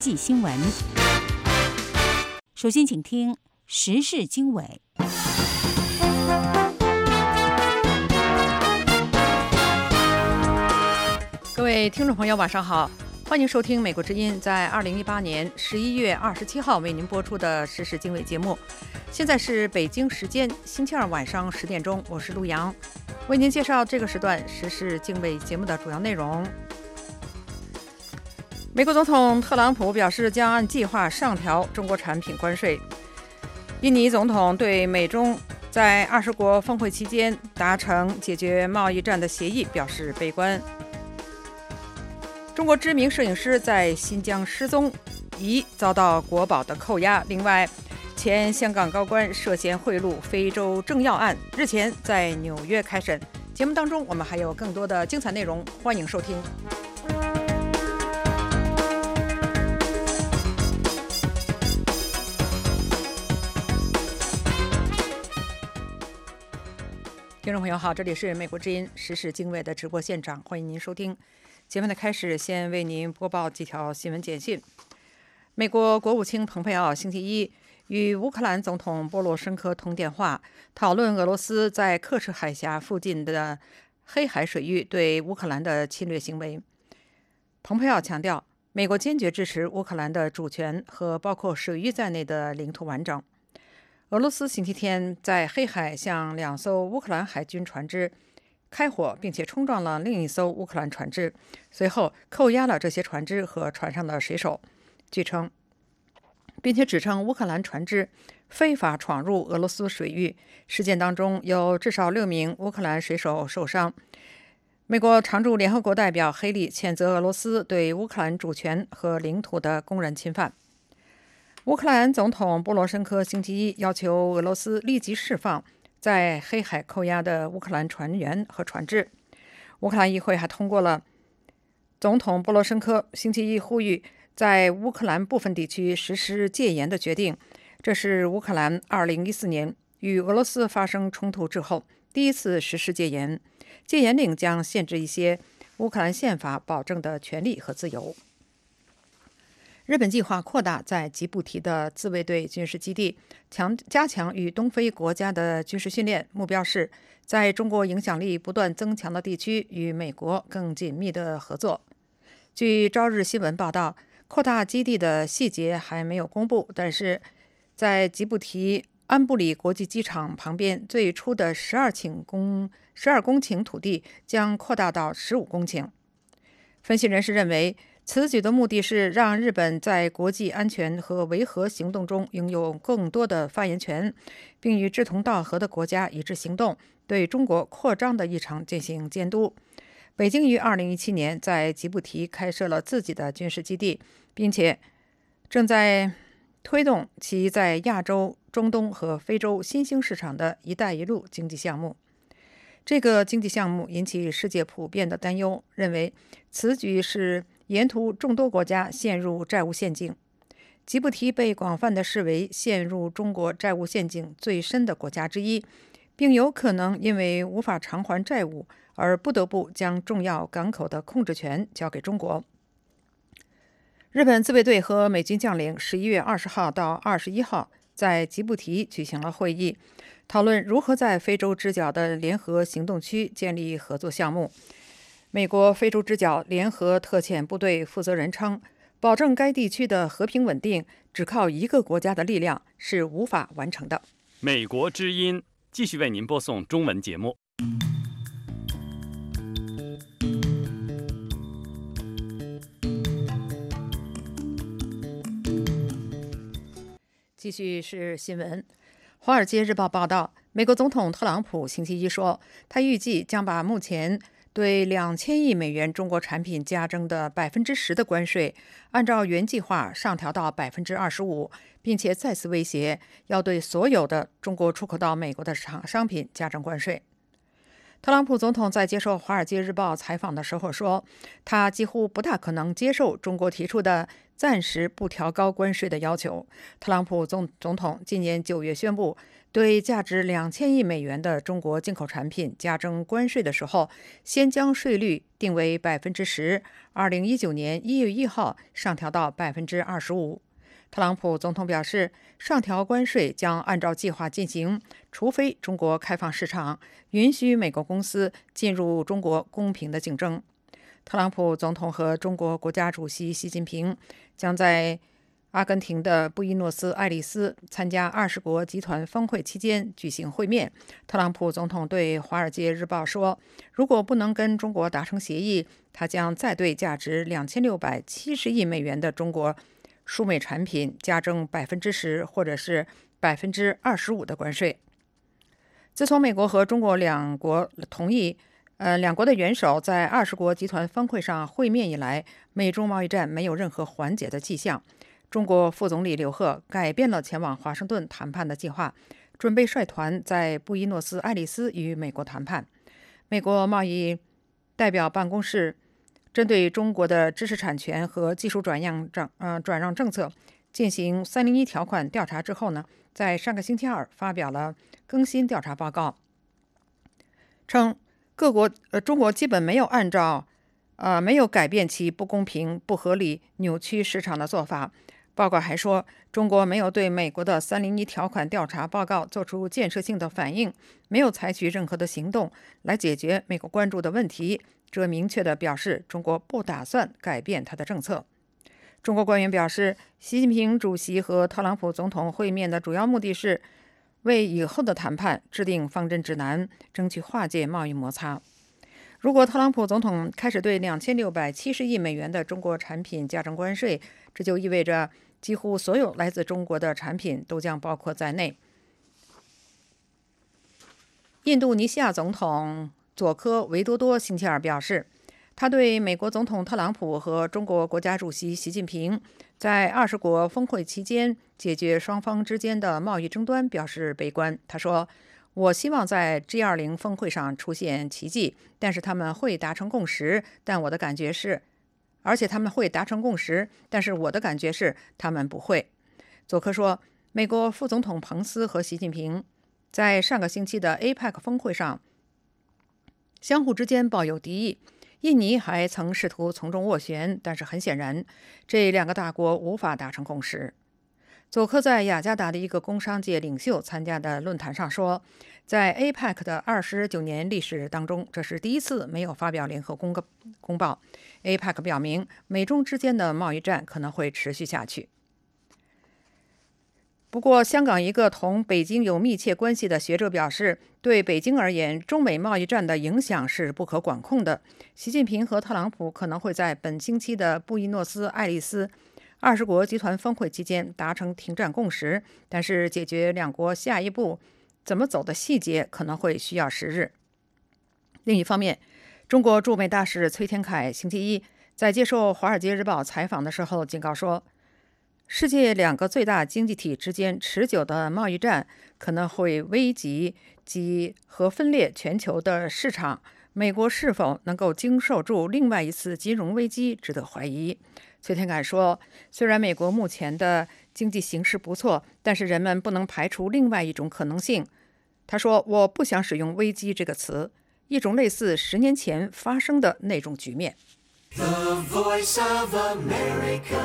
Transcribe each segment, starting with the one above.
际新闻。首先，请听时事经纬。 各位听众朋友，晚上好，欢迎收听美国之音在2018年11月27号为您播出的时事经纬节目。现在是北京时间星期二晚上10点钟，我是陆阳，为您介绍这个时段时事经纬节目的主要内容。美国总统特朗普表示将按计划上调中国产品关税。印尼总统对美中在20国峰会期间达成解决贸易战的协议表示悲观。中国知名摄影师在新疆失踪，疑遭到国保的扣押。另外，前香港高官涉嫌贿赂非洲政要案日前在纽约开审。节目当中我们还有更多的精彩内容，欢迎收听。听众朋友好，这里是美国之音时事经纬的直播现场，欢迎您收听。节目的开始，先为您播报几条新闻简讯。美国国务卿蓬佩奥星期一与乌克兰总统波罗申科通电话，讨论俄罗斯在刻赤海峡附近的黑海水域对乌克兰的侵略行为。蓬佩奥强调，美国坚决支持乌克兰的主权和包括水域在内的领土完整。俄罗斯星期天在黑海向2艘乌克兰海军船只开火，并且冲撞了另一艘乌克兰船只，随后扣押了这些船只和船上的水手。据称，并且指称乌克兰船只非法闯入俄罗斯水域。事件当中有至少6名乌克兰水手受伤。美国常驻联合国代表黑利谴责俄罗斯对乌克兰主权和领土的公然侵犯。乌克兰总统波罗申科星期一要求俄罗斯立即释放在黑海扣押的乌克兰船员和船只。乌克兰议会还通过了总统波罗申科星期一呼吁在乌克兰部分地区实施戒严的决定。这是乌克兰2014年与俄罗斯发生冲突之后第一次实施戒严。戒严令将限制一些乌克兰宪法保证的权利和自由。日本计划扩大在吉布提的自卫队军事基地，加强与东非国家的军事训练，目标是在中国影响力不断增强的地区与美国更紧密的合作。据朝日新闻报道，扩大基地的细节还没有公布，但是在吉布提安布里国际机场旁边最初的12公顷土地将扩大到15公顷。分析人士认为，此举的目的是让日本在国际安全和维和行动中拥有更多的发言权，并与志同道合的国家一致行动，对中国扩张的异常进行监督。北京于2017年在吉布提开设了自己的军事基地，并且正在推动其在亚洲、中东和非洲新兴市场的一带一路经济项目。这个经济项目引起世界普遍的担忧，认为此举是沿途众多国家陷入债务陷阱。吉布提被广泛地视为陷入中国债务陷阱最深的国家之一，并有可能因为无法偿还债务而不得不将重要港口的控制权交给中国。日本自卫队和美军将领11月20号到21号在吉布提举行了会议，讨论如何在非洲之角的联合行动区建立合作项目。美国非洲之角联合特遣部队负责人称，保证该地区的和平稳定只靠一个国家的力量是无法完成的。 美国之音继续为您播送中文节目。 继续是新闻。《华尔街日报》报道，美国总统特朗普星期一说，他预计将把目前对2000亿美元中国产品加征的10%的关税，按照原计划上调到25%，并且再次威胁要对所有的中国出口到美国的商品加征关税。 特朗普总统在接受《华尔街日报》采访的时候说，他几乎不大可能接受中国提出的暂时不调高关税的要求。特朗普总统今年9月宣布对价值2000亿美元的中国进口产品加征关税的时候，先将税率定为10%，2019年1月1号上调到25%。特朗普总统表示，上调关税将按照计划进行，除非中国开放市场，允许美国公司进入中国公平的竞争。特朗普总统和中国国家主席习近平将在阿根廷的布宜诺斯艾利斯参加20国集团峰会期间举行会面。特朗普总统对《华尔街日报》说，如果不能跟中国达成协议，他将再对价值2670亿美元的中国输美产品加征10%或者是25%的关税。自从美国和中国两国同意两国的元首在20国集团峰会上会面以来，美中贸易战没有任何缓解的迹象。中国副总理刘鹤改变了前往华盛顿谈判的计划，准备率团在布宜诺斯艾利斯与美国谈判。美国贸易代表办公室针对中国的知识产权和技术转让政策进行301条款调查之后呢，在上个星期二发表了更新调查报告，称中国基本没有改变其不公平、不合理、扭曲市场的做法。报告还说，中国没有对美国的301条款调查报告做出建设性的反应，没有采取任何的行动来解决美国关注的问题。这明确地表示，中国不打算改变它的政策。中国官员表示，习近平主席和特朗普总统会面的主要目的是为以后的谈判制定方针指南，争取化解贸易摩擦。如果特朗普总统开始对2670亿美元的中国产品加征关税，这就意味着几乎所有来自中国的产品都将包括在内。印度尼西亚总统佐科维多多星期二表示，他对美国总统特朗普和中国国家主席习近平在20国峰会期间解决双方之间的贸易争端表示悲观。他说，我希望在 G20 峰会上出现奇迹，但是他们会达成共识，但我的感觉是他们不会。佐科说，美国副总统彭斯和习近平在上个星期的 APEC 峰会上相互之间抱有敌意，印尼还曾试图从中斡旋，但是很显然，这两个大国无法达成共识。佐科在雅加达的一个工商界领袖参加的论坛上说，在 APEC 的29年历史当中，这是第一次没有发表联合公报。APEC 表明，美中之间的贸易战可能会持续下去。不过，香港一个同北京有密切关系的学者表示，对北京而言，中美贸易战的影响是不可管控的。习近平和特朗普可能会在本星期的布宜诺斯艾利斯20国集团峰会期间达成停战共识，但是解决两国下一步怎么走的细节可能会需要时日。另一方面，中国驻美大使崔天凯星期一在接受《华尔街日报》采访的时候警告说，世界两个最大经济体之间持久的贸易战可能会危及和分裂全球的市场，美国是否能够经受住另外一次金融危机值得怀疑。崔天凯说，虽然美国目前的经济形势不错，但是人们不能排除另外一种可能性。他说，我不想使用危机这个词，一种类似10年前发生的那种局面。 The Voice of America。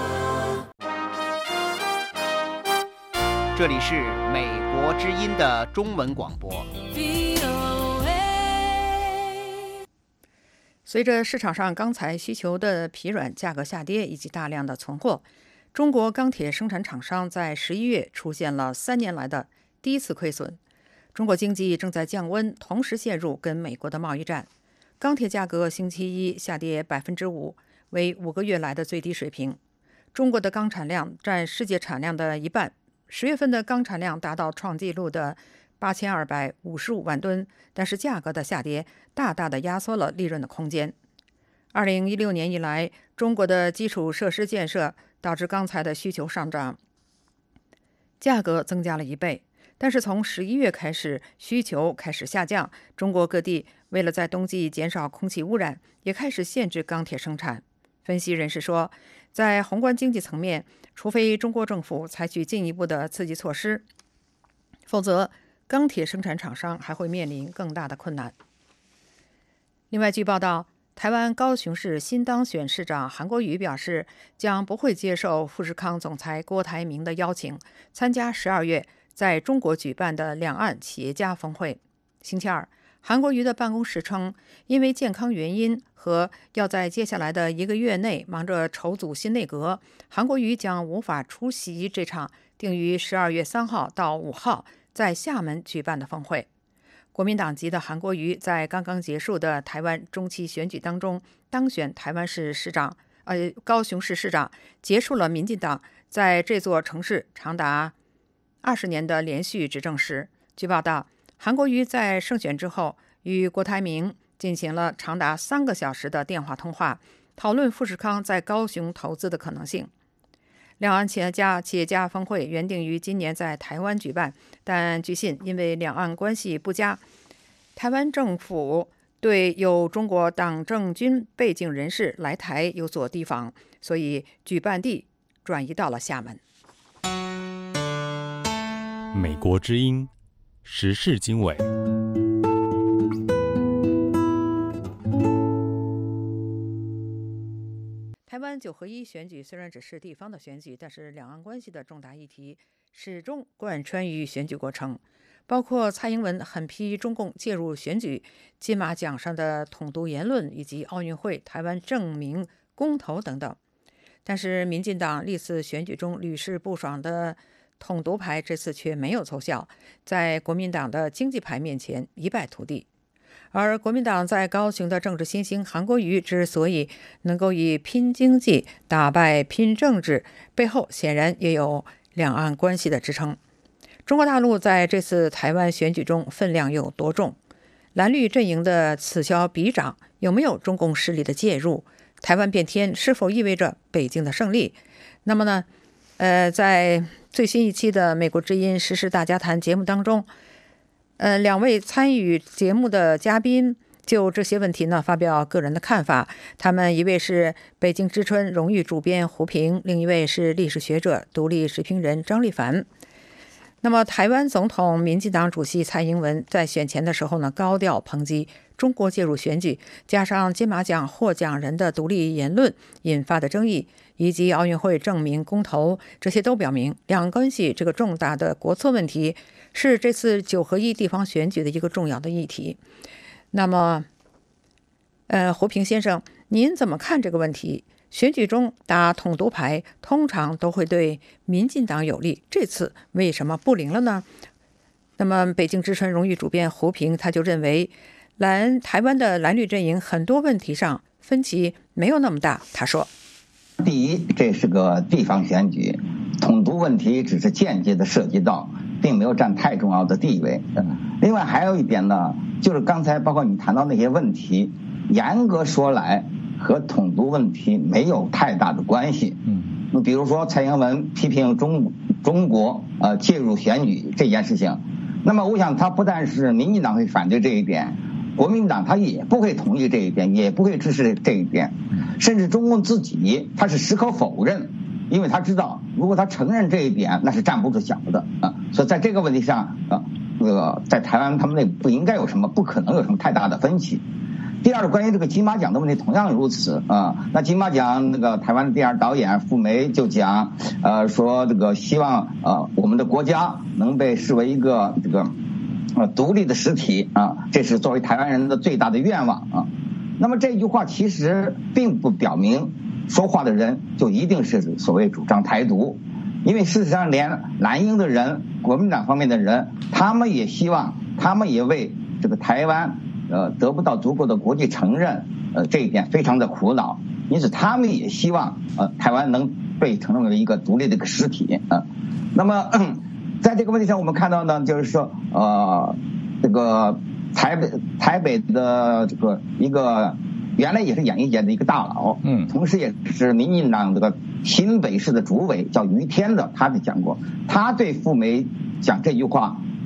这里是美国之音的中文广播。 随着市场上钢材需求的疲软，价格下跌以及大量的存货，中国钢铁生产厂商在11月出现了3年来的第一次亏损。中国经济正在降温，同时陷入跟美国的贸易战。钢铁价格星期一下跌5%，为5个月来的最低水平。中国的钢产量占世界产量的一半，10月份的钢产量达到创纪录的8255万吨，但是价格的下跌大大的压缩了利润的空间。2016年以来，中国的基础设施建设导致钢材的需求上涨，价格增加了1倍。 但是从11月开始，需求开始下降，中国各地为了在冬季减少空气污染，也开始限制钢铁生产。分析人士说，在宏观经济层面，除非中国政府采取进一步的刺激措施，否则钢铁生产厂商还会面临更大的困难。另外，据报道，台湾高雄市新当选市长韩国瑜表示，将不会接受富士康总裁郭台铭的邀请，参加12月在中国举办的两岸企业家峰会。星期二，韩国瑜的办公室称，因为健康原因和要在接下来的1个月内忙着筹组新内阁，韩国瑜将无法出席这场定于12月3号到5号在厦门举办的峰会。国民党籍的韩国瑜在刚刚结束的台湾中期选举当中当选高雄市市长，结束了民进党在这座城市长达20年的连续执政时。据报道，韩国瑜在胜选之后与郭台铭进行了长达3个小时的电话通话，讨论富士康在高雄投资的可能性。两岸企业家峰会原定于今年在台湾举办，但据信因为两岸关系不佳，台湾政府对有中国党政军背景人士来台有所提防，所以举办地转移到了厦门。 美国之音时事经纬。 台湾9合1选举虽然只是地方的选举，但是两岸关系的重大议题始终贯穿于选举过程，包括蔡英文狠批中共介入选举、金马奖上的统独言论，以及奥运会、台湾证明公投等等。但是民进党历次选举中屡试不爽的统独牌，这次却没有奏效，在国民党的经济牌面前一败涂地。而国民党在高雄的政治新星韩国瑜之所以能够以拼经济打败拼政治，背后显然也有两岸关系的支撑。中国大陆在这次台湾选举中分量有多重？蓝绿阵营的此消彼长，有没有中共势力的介入？台湾变天是否意味着北京的胜利？那么呢，在最新一期的美国之音时事大家谈节目当中，两位参与节目的嘉宾就这些问题呢发表个人的看法。他们一位是北京之春荣誉主编胡平，另一位是历史学者、独立时评人张立凡。那么台湾总统民进党主席蔡英文在选前的时候呢，高调抨击中国介入选举，加上金马奖获奖人的独立言论引发的争议，以及奥运会证明公投，这些都表明两岸关系这个重大的国策问题是这次9合1地方选举的一个重要的议题。那么胡平先生，您怎么看这个问题？选举中打统独牌通常都会对民进党有利，这次为什么不灵了呢？那么北京之春荣誉主编胡平他就认为，台湾的蓝绿阵营很多问题上分歧没有那么大。他说， 第一，这是个地方选举，统独问题只是间接的涉及到，并没有占太重要的地位。另外还有一点呢，就是刚才包括你谈到那些问题，严格说来和统独问题没有太大的关系。比如说蔡英文批评中国介入选举这件事情，那么我想他不但是民进党会反对这一点，国民党他也不会同意这一点，也不会支持这一点，甚至中共自己他是矢口否认，因为他知道如果他承认这一点，那是站不住脚的所以在这个问题上在台湾他们内部不可能有什么太大的分歧。第二，关于这个金马奖的问题同样如此那金马奖那个台湾的电影导演傅梅就讲说这个希望我们的国家能被视为一个这个独立的实体这是作为台湾人的最大的愿望那么这句话其实并不表明说话的人就一定是所谓主张台独，因为事实上连蓝营的人、国民党方面的人，他们也希望，他们也为这个台湾得不到足够的国际承认这一点非常的苦恼，因此他们也希望台湾能被承认为一个独立的一个实体那么在这个问题上我们看到呢，就是说这个台北的这个一个原来也是演艺界的一个大佬同时也是民进党这个新北市的主委叫于天的，他就讲过，他对傅梅讲这句话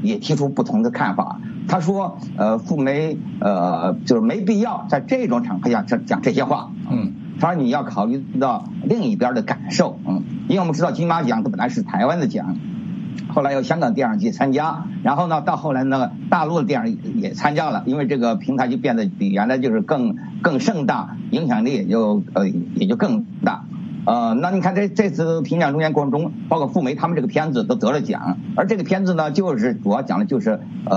也提出不同的看法。他说，傅梅就是没必要在这种场合下讲这些话。他说你要考虑到另一边的感受。因为我们知道金马奖它本来是台湾的奖，后来有香港电影节参加，然后呢到后来呢大陆的电影也参加了，因为这个平台就变得比原来就是更盛大，影响力也就更大。那你看这次评奖中间过程中，包括傅梅他们这个片子都得了奖，而这个片子呢，就是主要讲的就是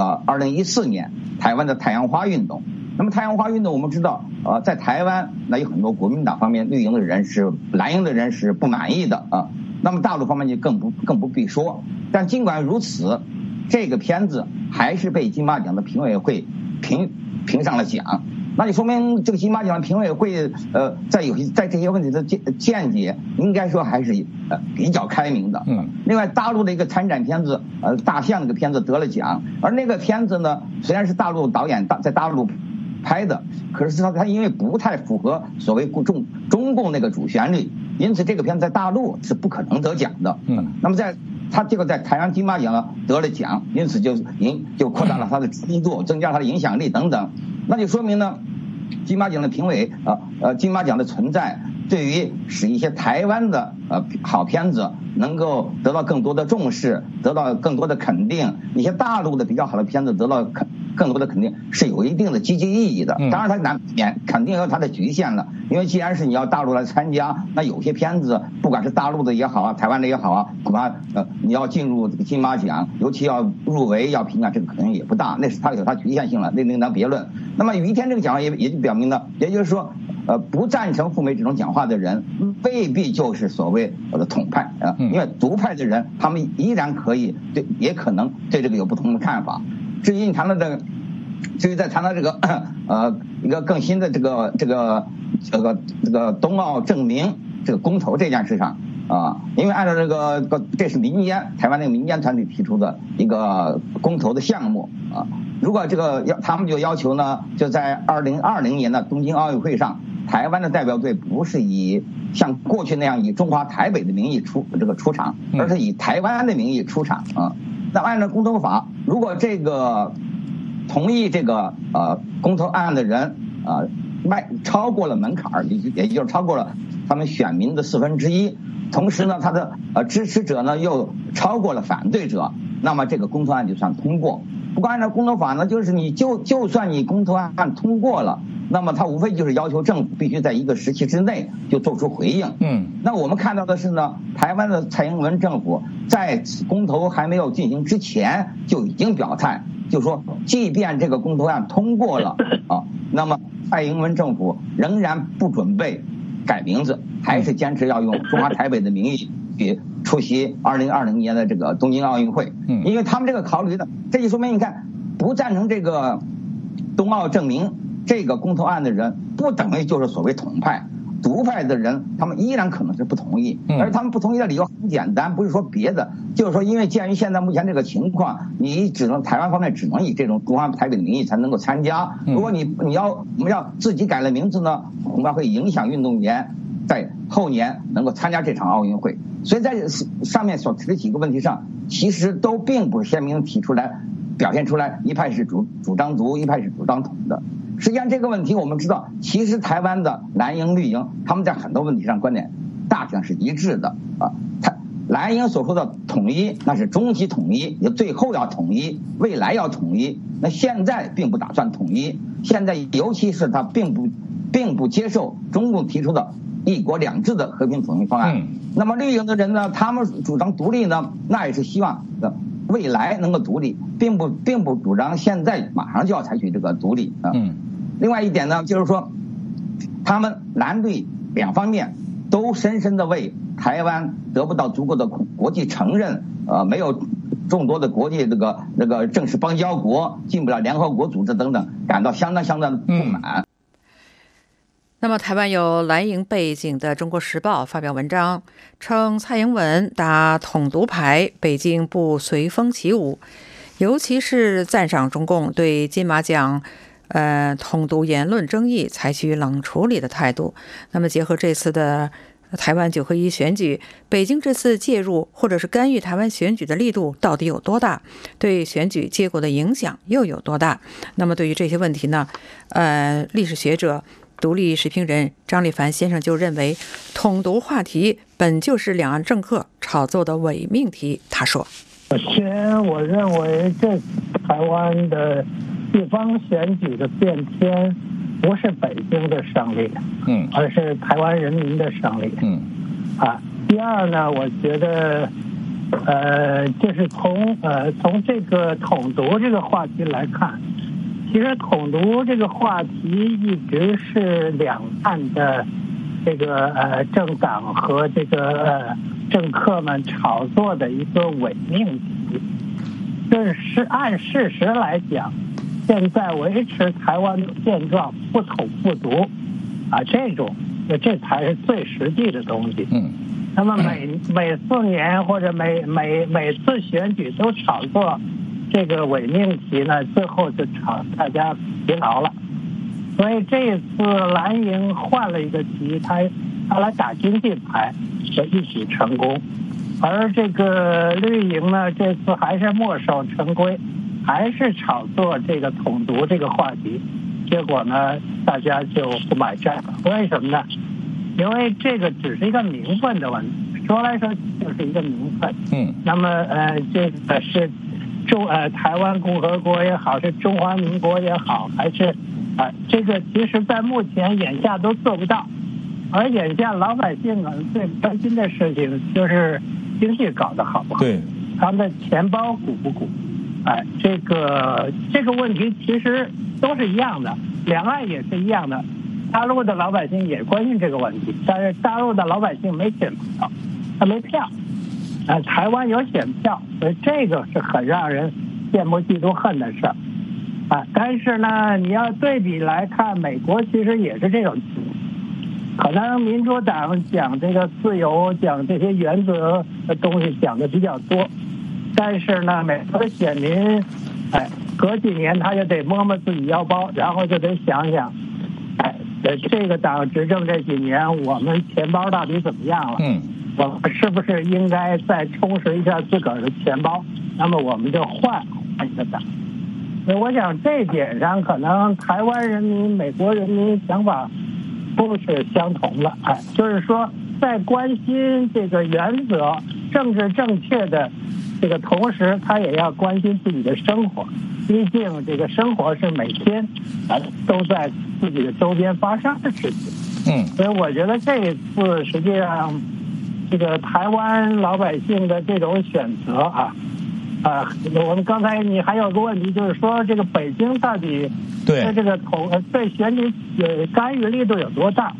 2014年台湾的太阳花运动。那么太阳花运动我们知道，在台湾那有很多国民党方面绿营的人是蓝营的人是不满意的啊。那么大陆方面就更不必说。但尽管如此，这个片子还是被金马奖的评委会评上了奖。那就说明这个金马奖评委会在这些问题的见解应该说还是比较开明的。另外大陆的一个参展片子大象那个片子得了奖，而那个片子呢虽然是大陆导演在大陆拍的，可是他因为不太符合所谓中共那个主旋律，因此这个片子在大陆是不可能得奖的。那么他这个在台湾金马奖得了奖，因此就扩大了他的知名度，增加他的影响力等等。那就说明呢，金马奖的评委金马奖的存在对于使一些台湾的好片子能够得到更多的重视，得到更多的肯定，一些大陆的比较好的片子得到更多的肯定，是有一定的积极意义的。当然它肯定有它的局限了，因为既然是你要大陆来参加，那有些片子不管是大陆的也好啊，台湾的也好啊，恐怕你要进入这个金马奖，尤其要入围要评奖，这个可能也不大，那是它有它局限性了，那另当别论。那么于天这个讲话也就表明了，也就是说不赞成傅梅这种讲话的人未必就是所谓的统派啊，因为独派的人他们依然可以也可能对这个有不同的看法。至于再谈到这个一个更新的这个冬奥正名这个公投这件事上因为按照这是台湾那个民间团体提出的一个公投的项目如果他们就要求呢，就在2020年的东京奥运会上，台湾的代表队不是像过去那样以中华台北的名义出场，而是以台湾的名义出场那按照公投法，如果这个同意这个公投案的人超过了门槛，也就是超过了他们选民的1/4，同时呢他的支持者呢又超过了反对者，那么这个公投案就算通过。不过按照公投法呢，就是你就算你公投案通过了，那么它无非就是要求政府必须在一个时期之内就做出回应。那我们看到的是呢，台湾的蔡英文政府在公投还没有进行之前就已经表态，就说即便这个公投案通过了那么蔡英文政府仍然不准备改名字，还是坚持要用中华台北的名义去出席2020年的这个东京奥运会。因为他们这个考虑的，这就说明你看，不赞成这个冬奥正名这个公投案的人，不等于就是所谓统派。独派的人他们依然可能是不同意，而他们不同意的理由很简单，不是说别的，就是说因为鉴于现在目前这个情况，你台湾方面只能以这种中华台北的名义才能够参加。如果我们要自己改了名字呢，恐怕会影响运动员在后年能够参加这场奥运会。所以在上面所提的几个问题上，其实都并不鲜明提出来表现出来一派是主张独，一派是主张统的。实际上这个问题我们知道，其实台湾的蓝营绿营他们在很多问题上观点大体上是一致的蓝营所说的统一那是终极统一，也最后要统一，未来要统一，那现在并不打算统一，现在尤其是他并不接受中共提出的1国2制的和平统一方案。那么绿营的人呢，他们主张独立呢，那也是希望未来能够独立，并不主张现在马上就要采取这个独立另外一点呢，就是说他们蓝绿两方面都深深的为台湾得不到足够的国际承认没有众多的国际这个正式邦交国，进不了联合国组织等等，感到相当的不满。 那么台湾有蓝营背景的《中国时报》发表文章称，蔡英文打统独牌，北京不随风起舞，尤其是赞赏中共对金马奖统独言论争议采取冷处理的态度。那么结合这次的台湾9合1选举，北京这次介入或者是干预台湾选举的力度到底有多大？对选举结果的影响又有多大？那么对于这些问题呢，历史学者、独立时评人张立凡先生就认为，统独话题本就是两岸政客炒作的伪命题。他说：“ 首先，我认为这台湾的地方选举的变天，不是北京的胜利，而是台湾人民的胜利，第二呢，我觉得，就是从这个统独这个话题来看，其实统独这个话题一直是两岸的这个政党和这个政客们炒作的一个伪命题。这是按事实来讲，现在维持台湾的现状不统不独这才是最实际的东西。那么每4年或者每次选举都炒作这个伪命题呢，最后就大家疲劳了。所以这一次蓝营换了一个题，他来打经济牌，就一举成功。而这个绿营呢，这次还是墨守成规，还是炒作这个统独这个话题，结果呢，大家就不买账。为什么呢？因为这个只是一个名分的问题，说来说去就是一个名分。那么这个是台湾共和国也好，是中华民国也好，还是这个其实在目前眼下都做不到。而眼下老百姓最关心的事情就是经济搞得好不好，对，他们的钱包鼓不鼓？这个问题其实都是一样的，两岸也是一样的。大陆的老百姓也关心这个问题，但是大陆的老百姓没选票，他没票，台湾有选票，所以这个是很让人羡慕嫉妒恨的事儿。但是呢，你要对比来看，美国其实也是这种情况。可能民主党讲这个自由，讲这些原则的东西讲的比较多，但是呢，美国的选民，隔几年他就得摸摸自己腰包，然后就得想想，这个党执政这几年，我们钱包到底怎么样了？我们是不是应该再充实一下自个儿的钱包？那么我们就换一个党。所以我想这一点上，可能台湾人民、美国人民想法不是相同的。就是说，在关心这个原则、政治正确的这个同时，他也要关心自己的生活。毕竟这个生活是每天都在自己的周边发生的事情。所以我觉得这一次实际上，这个台湾老百姓的这种选择我们刚才你还有个问题，就是说这个北京到底对这个对选举干预力度有多大？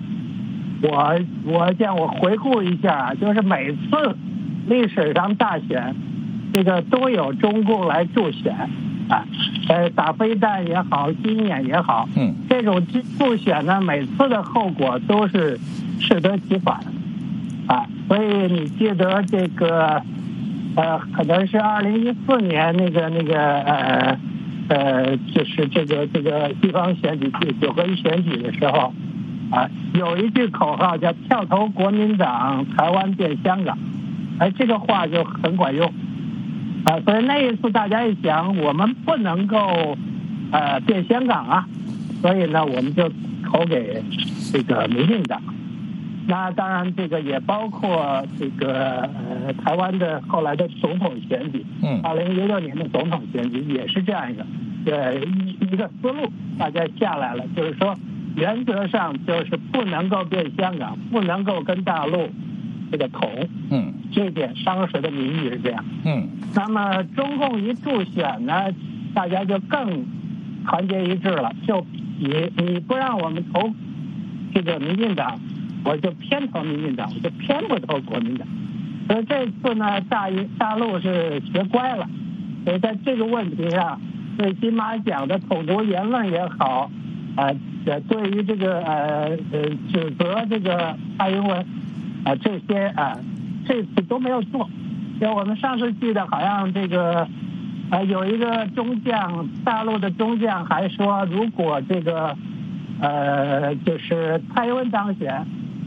我回顾一下，就是每次历史上大选，这个都有中共来助选。打飞弹也好，军演也好，这种助选呢，每次的后果都是适得其反，所以你记得这个，可能是2014年就是这个地方选举9合1选举的时候，有一句口号叫“票投国民党，台湾变香港”，这个话就很管用。所以那一次大家一想，我们不能够变香港所以呢，我们就投给这个民进党。那当然，这个也包括这个台湾的后来的总统选举，2016年的总统选举也是这样一个思路，大家下来了，就是说原则上就是不能够变香港，不能够跟大陆这个统，这点当时的民意是这样，那么中共一助选呢，大家就更团结一致了，就你不让我们投这个民进党，我就偏投民进党，我就偏不投国民党。所以这次呢，大陆是学乖了，所以在这个问题上，对金马奖的统独言论也好，对于这个指责这个蔡英文这些这次都没有做。就我们上次记得好像这个有一个中将，大陆的中将还说，如果这个就是蔡英文当选，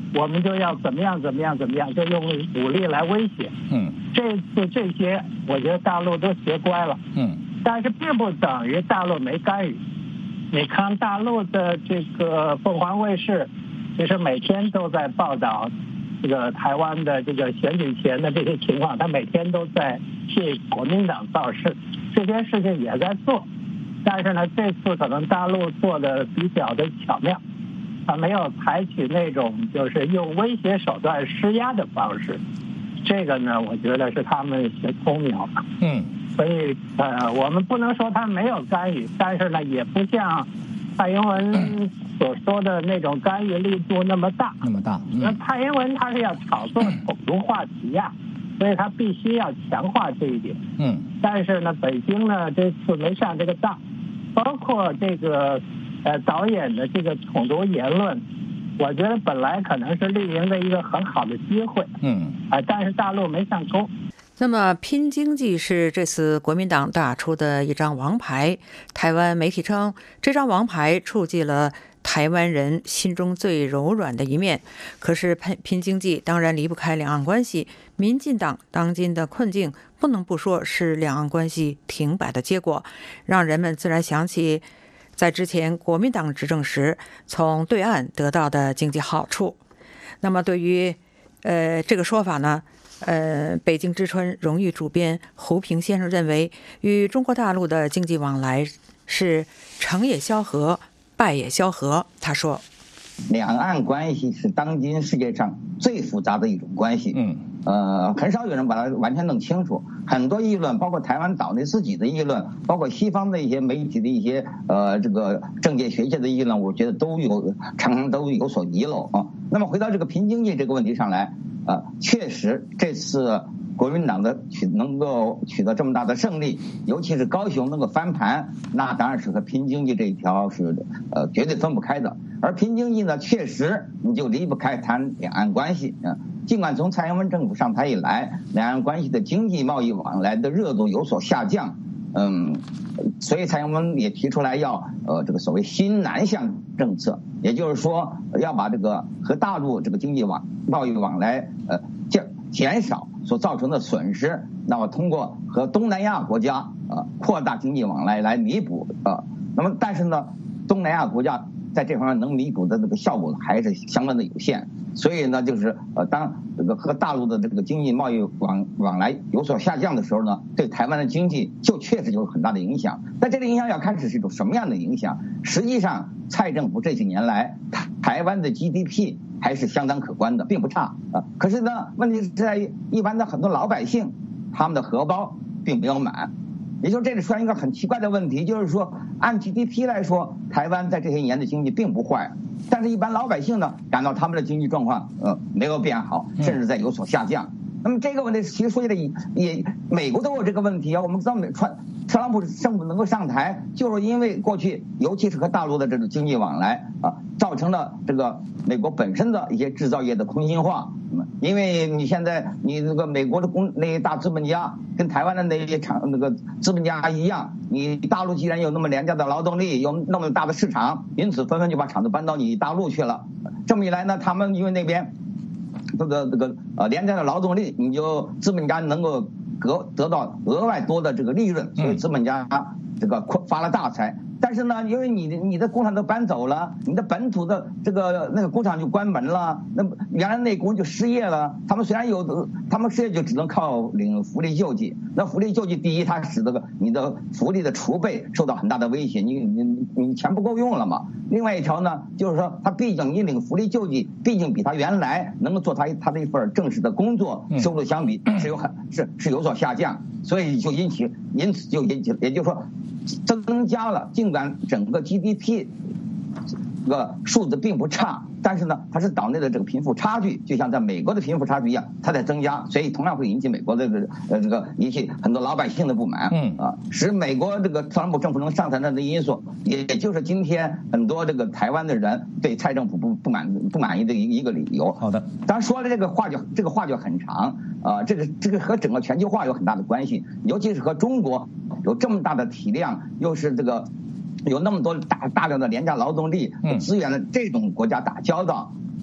我们就要怎么样，就用武力来威胁。这次这些，我觉得大陆都学乖了。但是并不等于大陆没干预。你看大陆的这个凤凰卫视，其实每天都在报道这个台湾的这个选举前的这些情况，他每天都在替国民党造势，这件事情也在做。但是呢，这次可能大陆做的比较的巧妙，他没有采取那种就是用威胁手段施压的方式。这个呢，我觉得是他们学聪明了。所以我们不能说他没有干预，但是呢，也不像蔡英文所说的那种干预力度那么大。那蔡英文他是要炒作统独话题呀，所以他必须要强化这一点。但是呢，北京呢这次没上这个当，包括这个导演的这个统独言论，我觉得本来可能是绿营的一个很好的机会。但是大陆没上钩。 那么拼经济是这次国民党打出的一张王牌，台湾媒体称这张王牌触及了台湾人心中最柔软的一面。可是拼经济当然离不开两岸关系，民进党当今的困境不能不说是两岸关系停摆的结果，让人们自然想起在之前国民党执政时从对岸得到的经济好处。那么对于这个说法呢，北京之春荣誉主编胡平先生认为，与中国大陆的经济往来是成也萧何，败也萧何。他说， 两岸关系是当今世界上最复杂的一种关系。很少有人把它完全弄清楚。很多议论，包括台湾岛内自己的议论，包括西方的一些媒体的一些这个政界学界的议论，我觉得常常都有所遗漏啊。那么回到这个拼经济这个问题上来，确实这次国民党能够取得这么大的胜利，尤其是高雄能够翻盘，那当然是和拼经济这一条是绝对分不开的。而拼经济呢，确实你就离不开谈两岸关系啊。尽管从蔡英文政府上台以来，两岸关系的经济贸易往来的热度有所下降，所以蔡英文也提出来要这个所谓新南向政策，也就是说要把这个和大陆这个经济贸易往来减少所造成的损失，那么通过和东南亚国家扩大经济往来来弥补那么但是呢，东南亚国家在这方面能弥补的这个效果还是相当的有限。所以呢，就是当这个和大陆的这个经济贸易往来有所下降的时候呢，对台湾的经济就确实有很大的影响。但这个影响要看是一种什么样的影响。实际上，蔡政府这几年来，台湾的 GDP 还是相当可观的，并不差可是呢，问题是在于一般的很多老百姓，他们的荷包并没有满。也就是这里出现一个很奇怪的问题，就是说按 GDP 来说，台湾在这些年的经济并不坏，但是一般老百姓呢，感到他们的经济状况没有变好，甚至在有所下降。那么这个问题其实说起来也美国都有这个问题啊。我们知道特朗普政府能够上台，就是因为过去尤其是和大陆的这种经济往来造成了这个美国本身的一些制造业的空心化。因为你现在你那个美国的那些大资本家跟台湾的那些那个资本家一样，你大陆既然有那么廉价的劳动力，有那么大的市场，因此纷纷就把厂子搬到你大陆去了。这么一来呢，他们因为那边这个廉价的劳动力，你就资本家能够得到额外多的这个利润，所以资本家这个发了大财。但是呢，因为你的工厂都搬走了，你的本土的那个工厂就关门了，那原来那工人就失业了。他们虽然他们失业就只能靠领福利救济。那福利救济第一，它使得你的福利的储备受到很大的威胁，你钱不够用了嘛。另外一条呢，就是说他毕竟你领福利救济，毕竟比他原来能够做他的一份正式的工作收入相比是有所下降，所以就因此就引起，也就是说增加了，尽管整个 GDP 这个数字并不差，但是呢，它是岛内的这个贫富差距，就像在美国的贫富差距一样，它在增加，所以同样会引起美国的引起很多老百姓的不满。使美国这个特朗普政府能上台的因素，也就是今天很多这个台湾的人对蔡政府不满意的一个理由。 好的， 当然说了这个话就很长这个和整个全球化有很大的关系，尤其是和中国有这么大的体量，又是这个有那么多大量的廉价劳动力资源的这种国家打交道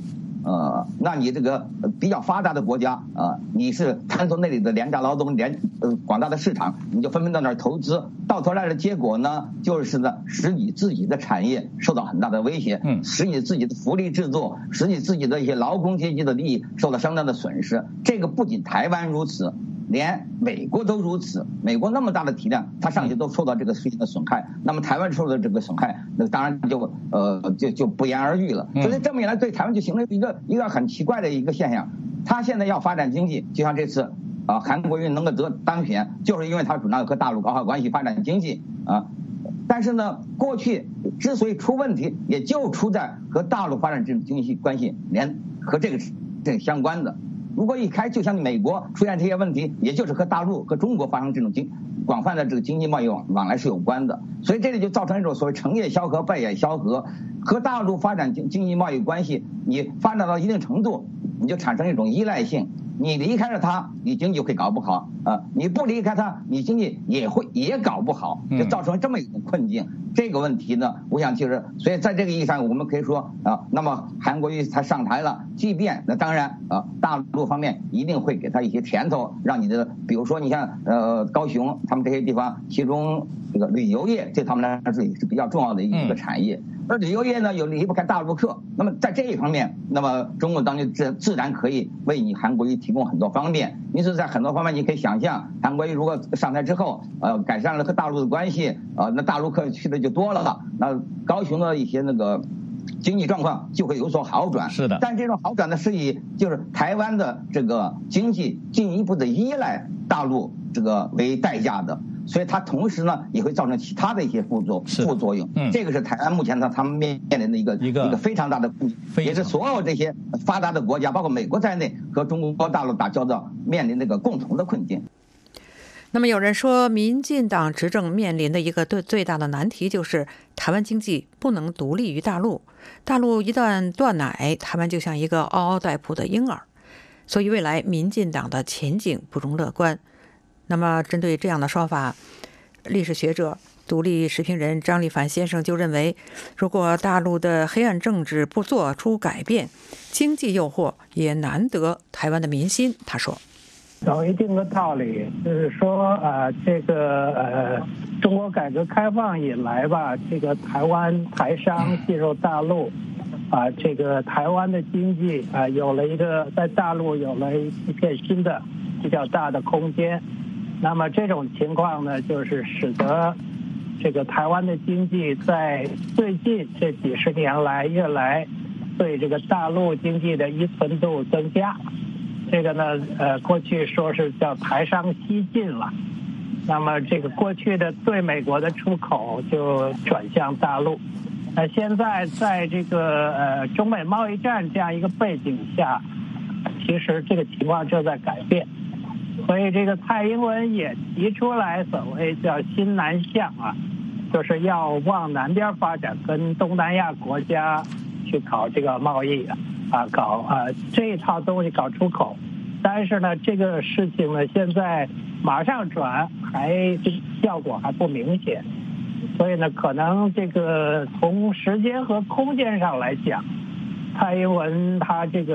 那你这个比较发达的国家你是探索那里的廉价劳动、广大的市场，你就纷纷到那儿投资，到头来的结果呢，就是呢使你自己的产业受到很大的威胁，使你自己的福利制度，使你自己的一些劳工阶级的利益受到相当的损失。这个不仅台湾如此，连美国都如此。美国那么大的体量，它上去都受到这个事情的损害，那么台湾受到这个损害，那当然就不言而喻了。所以这么一来，对台湾就形成一个很奇怪的一个现象。他现在要发展经济，就像这次韩国瑜能够当选，就是因为他主张和大陆搞好关系，发展经济但是呢，过去之所以出问题，也就出在和大陆发展这种经济关系和这个相关的。如果一开，就像美国出现这些问题，也就是和大陆和中国发生这种广泛的这个经济贸易往来是有关的。所以这里就造成一种所谓成也萧何，败也萧何。和大陆发展经济贸易关系，你发展到一定程度，你就产生一种依赖性。你离开了它，你经济会搞不好你不离开它，你经济也搞不好，就造成这么一种困境。这个问题呢，我想所以在这个意义上，我们可以说那么韩国瑜他上台了，即便那当然大陆方面一定会给他一些甜头，让你的比如说你像高雄他们这些地方，其中这个旅游业对他们来说也是比较重要的一个产业。而旅游业呢，有离不开大陆客，那么在这一方面，那么中国当局自然可以为你韩国瑜提供很多方便。因此在很多方面，你可以想象，韩国瑜如果上台之后改善了和大陆的关系那大陆客去的就多了，那高雄的一些那个经济状况就会有所好转。 是的， 但这种好转的是以就是台湾的这个经济进一步的依赖大陆这个为代价的。所以它同时呢也会造成其他的一些副作用。这个是台湾目前他们面临的一个非常大的困境，也是所有这些发达的国家，包括美国在内，和中国大陆打交道面临这个共同的困境。 那么有人说，民进党执政面临的一个最大的难题就是台湾经济不能独立于大陆，大陆一旦断奶，台湾就像一个嗷嗷待哺的婴儿，所以未来民进党的前景不容乐观。那么针对这样的说法，历史学者、独立时评人张立凡先生就认为，如果大陆的黑暗政治不做出改变，经济诱惑也难得台湾的民心。他说， 有一定的道理，就是说这个中国改革开放以来吧，这个台商进入大陆这个台湾的经济有了一个在大陆有了一片新的比较大的空间。那么这种情况呢，就是使得这个台湾的经济在最近这几十年来越来对这个大陆经济的依存度增加。这个呢过去说是叫台商西进了，那么这个过去的对美国的出口就转向大陆。现在在这个中美贸易战这样一个背景下，其实这个情况正在改变。所以这个蔡英文也提出来所谓叫新南向就是要往南边发展，跟东南亚国家去搞这个贸易搞这一套东西搞出口。但是呢，这个事情呢，现在马上转这效果还不明显，所以呢，可能这个从时间和空间上来讲，蔡英文他这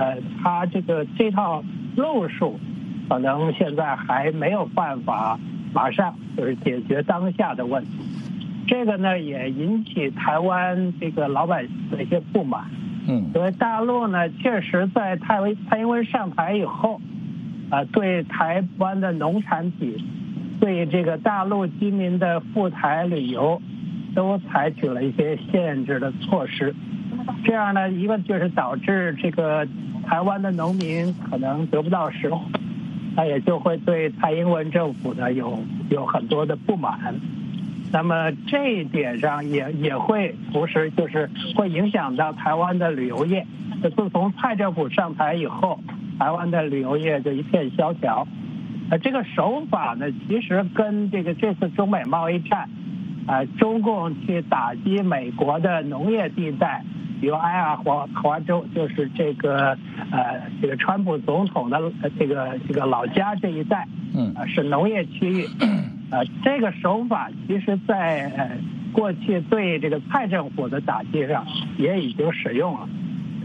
套路数。可能现在还没有办法马上就是解决当下的问题，这个呢也引起台湾这个老百姓的一些不满。因为大陆呢确实在蔡英文上台以后，对台湾的农产品，对这个大陆居民的赴台旅游，都采取了一些限制的措施。这样呢，一个就是导致这个台湾的农民可能得不到食物。他也就会对蔡英文政府呢有很多的不满，那么这一点上也会同时就是会影响到台湾的旅游业。自从蔡政府上台以后，台湾的旅游业就一片萧条。这个手法呢，其实跟这次中美贸易战，中共去打击美国的农业地带。比如爱荷华州，就是这个川普总统的这个老家这一带，是农业区域，这个手法其实在过去对这个蔡政府的打击上也已经使用了。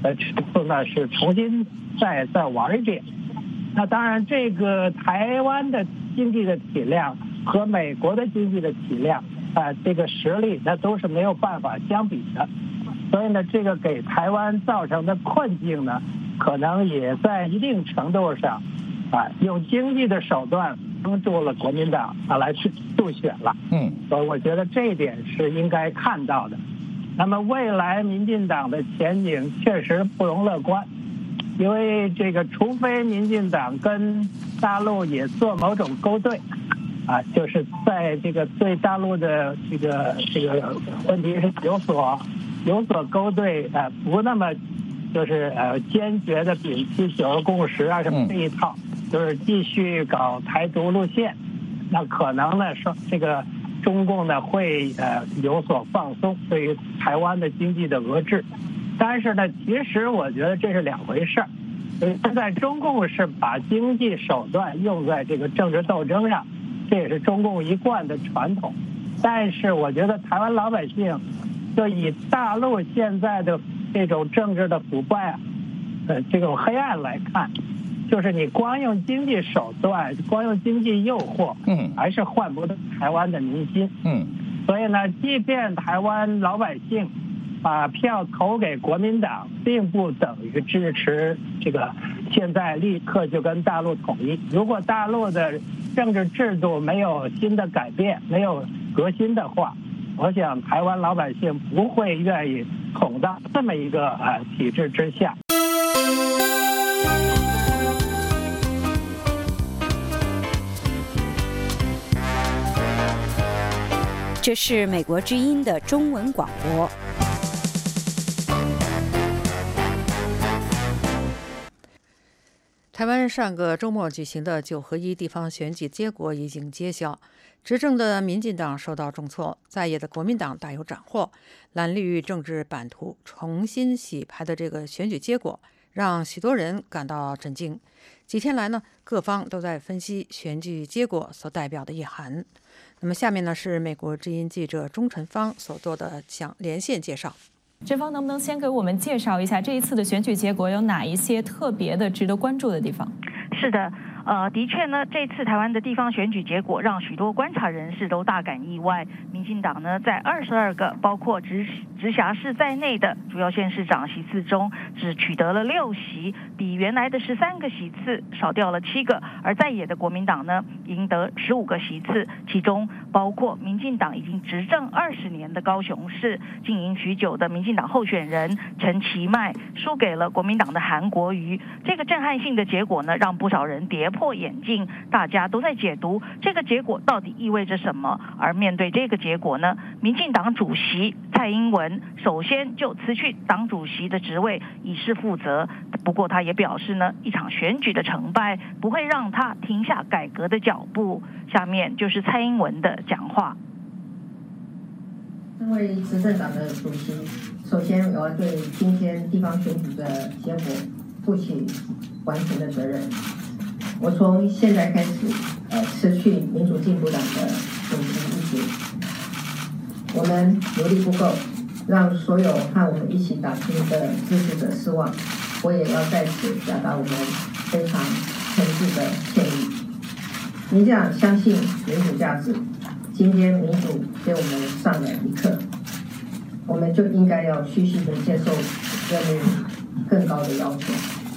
的尺度呢是重新再玩一遍。那当然，这个台湾的经济的体量和美国的经济的体量这个实力那都是没有办法相比的。所以呢，这个给台湾造成的困境呢，可能也在一定程度上用经济的手段帮助了国民党来去助选了。所以我觉得这一点是应该看到的。那么未来民进党的前景确实不容乐观，因为这个除非民进党跟大陆也做某种勾兑就是在这个对大陆的这个问题是有所勾兑不那么就是坚决的摒弃九二共识什么这一套，就是继续搞台独路线，那可能呢说这个中共呢会有所放松对于台湾的经济的遏制。但是呢，其实我觉得这是两回事儿。现在中共是把经济手段用在这个政治斗争上，这也是中共一贯的传统。但是我觉得台湾老百姓就以大陆现在的这种政治的腐败这种黑暗来看，就是你光用经济手段，光用经济诱惑还是换不得台湾的民心。所以呢，即便台湾老百姓把票投给国民党，并不等于支持这个现在立刻就跟大陆统一。如果大陆的政治制度没有新的改变，没有革新的话，我想台湾老百姓不会愿意捅到这么一个体制之下。 这是美国之音的中文广播。 台湾上个周末举行的9合1地方选举结果已经揭晓，执政的民进党受到重挫，在野的国民党大有斩获。蓝绿政治版图重新洗牌的这个选举结果，让许多人感到震惊。几天来呢，各方都在分析选举结果所代表的意涵。那么下面呢，是美国之音记者钟晨芳所做的连线介绍。 陈芳，能不能先给我们介绍一下这一次的选举结果有哪一些特别的、值得关注的地方？ 是的，的确呢，这次台湾的地方选举结果让许多观察人士都大感意外。民进党呢，在22个包括直辖市在内的主要县市长席次中，只取得了6席，比原来的13个席次少掉了7个。而在野的国民党呢，赢得15个席次，其中包括民进党已经执政20年的高雄市，经营许久的民进党候选人陈其迈输给了国民党的韩国瑜。这个震撼性的结果呢，让不少人跌破眼镜，大家都在解读这个结果到底意味着什么。而面对这个结果呢，民进党主席蔡英文首先就辞去党主席的职位，以示负责。不过他也表示呢，一场选举的成败不会让他停下改革的脚步。下面就是蔡英文的讲话。 身为执政党的主席，首先我要对今天地方选举的结果负起完全的责任。我从现在开始，辞去民主进步党的主席一职。我们努力不够，让所有和我们一起打拼的支持者失望。我也要在此表达我们非常诚挚的歉意。民进党相信民主价值，今天民主给我们上了一课，我们就应该要虚心的接受人民更高的要求。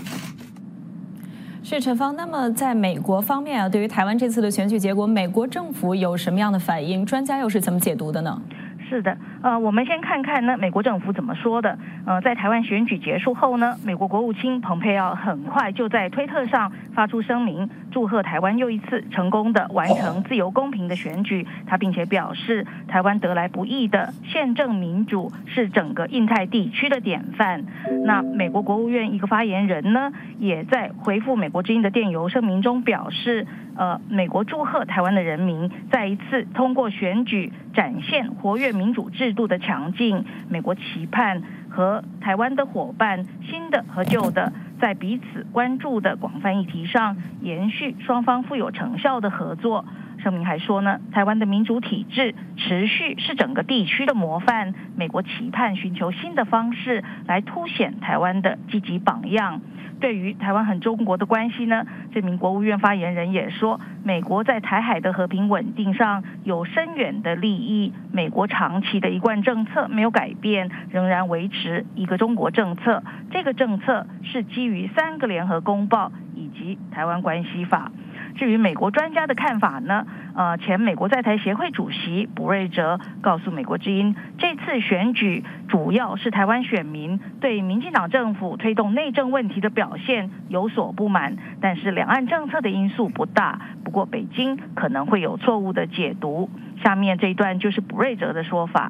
是陈芳，那么在美国方面啊，对于台湾这次的选举结果，美国政府有什么样的反应？专家又是怎么解读的呢？ 是的，我们先看看呢，美国政府怎么说的。在台湾选举结束后呢，美国国务卿蓬佩奥很快就在推特上发出声明，祝贺台湾又一次成功的完成自由公平的选举。他并且表示，台湾得来不易的宪政民主是整个印太地区的典范。那美国国务院一个发言人呢，也在回复美国之音的电邮声明中表示，美国祝贺台湾的人民再一次通过选举展现活跃民主制度的强劲。美国期盼和台湾的伙伴，新的和旧的，在彼此关注的广泛议题上延续双方富有成效的合作。 声明还说呢，台湾的民主体制持续是整个地区的模范，美国期盼寻求新的方式来凸显台湾的积极榜样。对于台湾和中国的关系呢，这名国务院发言人也说，美国在台海的和平稳定上有深远的利益，美国长期的一贯政策没有改变，仍然维持一个中国政策，这个政策是基于3个联合公报以及台湾关系法。至于美国专家的看法呢，前美国在台协会主席卜瑞哲告诉美国之音，这次选举主要是台湾选民对民进党政府推动内政问题的表现有所不满，但是两岸政策的因素不大，不过北京可能会有错误的解读。下面这一段就是卜瑞哲的说法。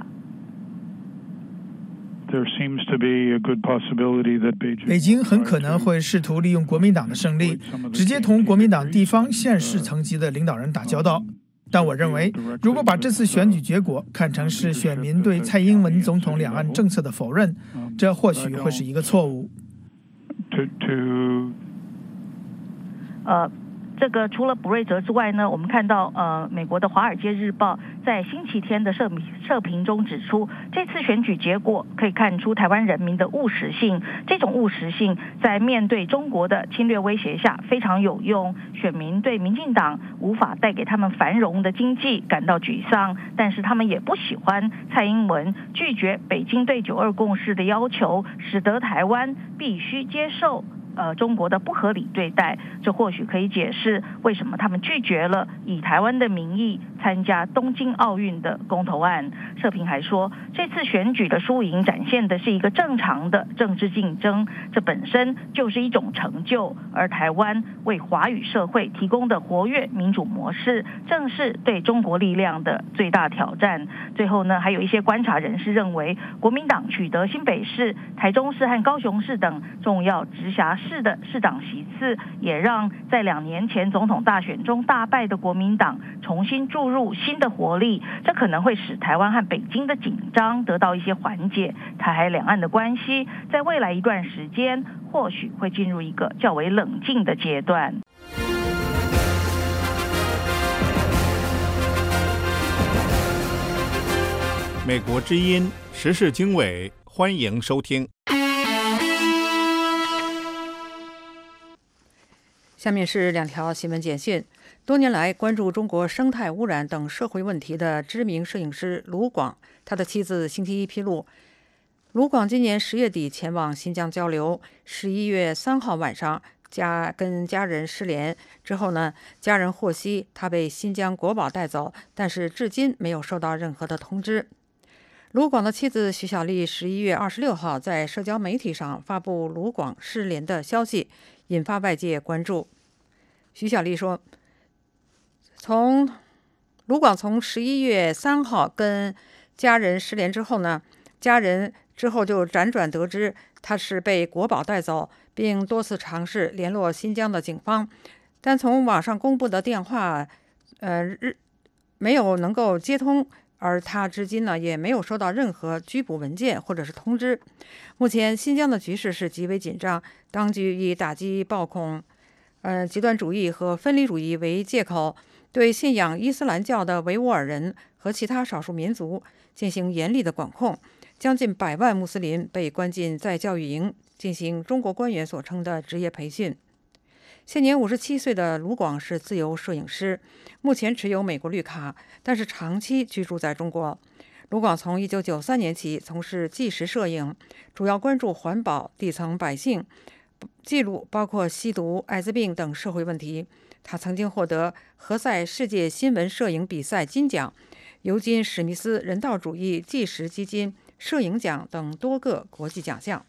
北京很可能会试图利用国民党的胜利，直接同国民党地方县市层级的领导人打交道。但我认为，如果把这次选举结果看成是选民对蔡英文总统两岸政策的否认，这或许会是一个错误。 这个除了卜瑞哲之外呢，我们看到美国的《华尔街日报》在星期天的社评中指出，这次选举结果可以看出台湾人民的务实性，这种务实性在面对中国的侵略威胁下非常有用。选民对民进党无法带给他们繁荣的经济感到沮丧，但是他们也不喜欢蔡英文拒绝北京对9·2共识的要求，使得台湾必须接受中国的不合理对待，这或许可以解释为什么他们拒绝了以台湾的名义参加东京奥运的公投案。社评还说，这次选举的输赢展现的是一个正常的政治竞争，这本身就是一种成就，而台湾为华语社会提供的活跃民主模式，正是对中国力量的最大挑战。最后呢，还有一些观察人士认为，国民党取得新北市、台中市和高雄市等重要直辖市的市长席次，也让在2年前总统大选中大败的国民党重新注入新的活力，这可能会使台湾和北京的紧张得到一些缓解，台海两岸的关系在未来一段时间或许会进入一个较为冷静的阶段。 美国之音时事经纬，欢迎收听。 下面是2条新闻简讯。多年来关注中国生态污染等社会问题的知名摄影师卢广，他的妻子星期一披露，卢广今年10月底前往新疆交流，11月3号晚上跟家人失联之后呢，家人获悉他被新疆国保带走，但是至今没有收到任何的通知。卢广的妻子徐小丽11月26号在社交媒体上发布卢广失联的消息，引发外界关注。徐小丽说，卢广从11月3号跟家人失联之后呢，家人之后就辗转得知他是被国保带走，并多次尝试联络新疆的警方，但从网上公布的电话没有能够接通，而他至今呢也没有收到任何拘捕文件或者是通知。目前新疆的局势是极为紧张，当局以打击暴恐、极端主义和分离主义为借口，对信仰伊斯兰教的维吾尔人和其他少数民族进行严厉的管控，将近100万穆斯林被关进在教育营，进行中国官员所称的职业培训。现年57岁的卢广是自由摄影师，目前持有美国绿卡，但是长期居住在中国。卢广从1993年起从事纪实摄影，主要关注环保、底层百姓，记录包括吸毒、艾滋病等社会问题。他曾经获得何塞世界新闻摄影比赛金奖、尤金·史密斯人道主义纪实基金摄影奖等多个国际奖项。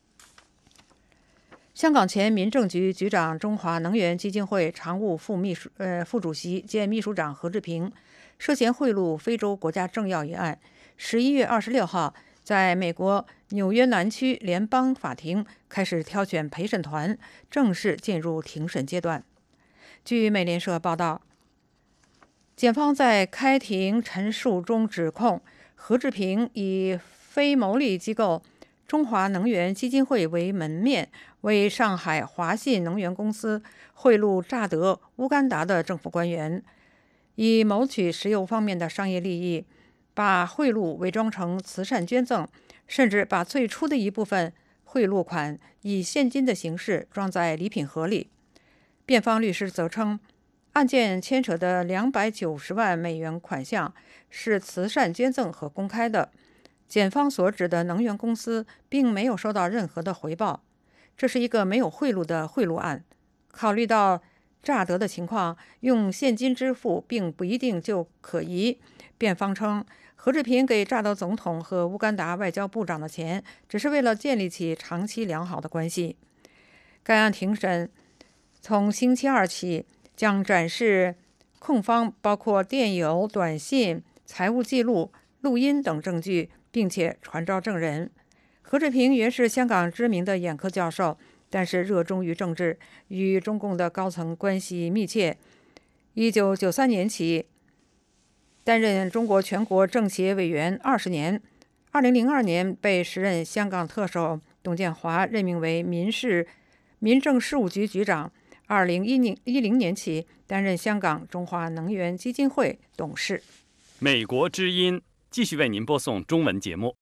香港前民政局局长、中华能源基金会常务副主席兼秘书长何志平涉嫌贿赂非洲国家政要一案，11月26号在美国纽约南区联邦法庭开始挑选陪审团，正式进入庭审阶段。据美联社报道，检方在开庭陈述中指控何志平以非牟利机构中华能源基金会为门面，为上海华信能源公司贿赂乍得乌干达的政府官员以谋取石油方面的商业利益，把贿赂伪装成慈善捐赠，甚至把最初的一部分贿赂款以现金的形式装在礼品盒里。辩方律师则称，案件牵扯的290万美元款项是慈善捐赠和公开的，检方所指的能源公司并没有收到任何的回报，这是一个没有贿赂的贿赂案。考虑到诈得的情况，用现金支付并不一定就可疑。辩方称，何志平给乍得总统和乌干达外交部长的钱，只是为了建立起长期良好的关系。该案庭审从星期二起将展示控方包括电邮、短信、财务记录、录音等证据，并且传召证人。何志平原是香港知名的眼科教授，但是热衷于政治，与中共的高层关系密切。1993年起担任中国全国政协委员20年，2002年被时任香港特首董建华任命为民政事务局局长。2010年起担任香港中华能源基金会董事。 美国之音继续为您播送中文节目。